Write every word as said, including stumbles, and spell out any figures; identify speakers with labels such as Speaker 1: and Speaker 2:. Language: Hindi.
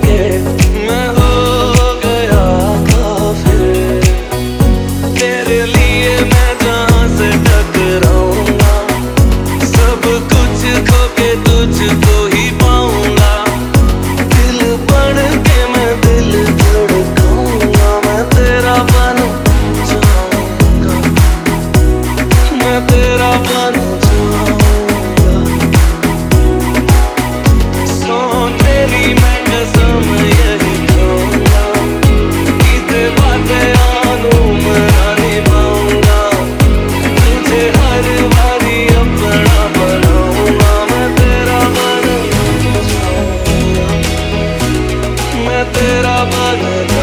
Speaker 1: के मैं हो गया काफिर। तेरे लिए मैं जहाँ से टकराऊंगा, सब कुछ खो के तुझको ही पाऊंगा। दिल बन के मैं दिल धड़काऊंगा, मैं तेरा बन जाऊंगा, मैं तेरा बन जाऊंगा। सो तेरी मैं कसम यही खाऊंगा, इसे बातें आनू मना नहीं पाऊंगा। तुझे हर बारी अपना बनाऊंगा, मैं तेरा बन जाऊंगा, मैं तेरा बन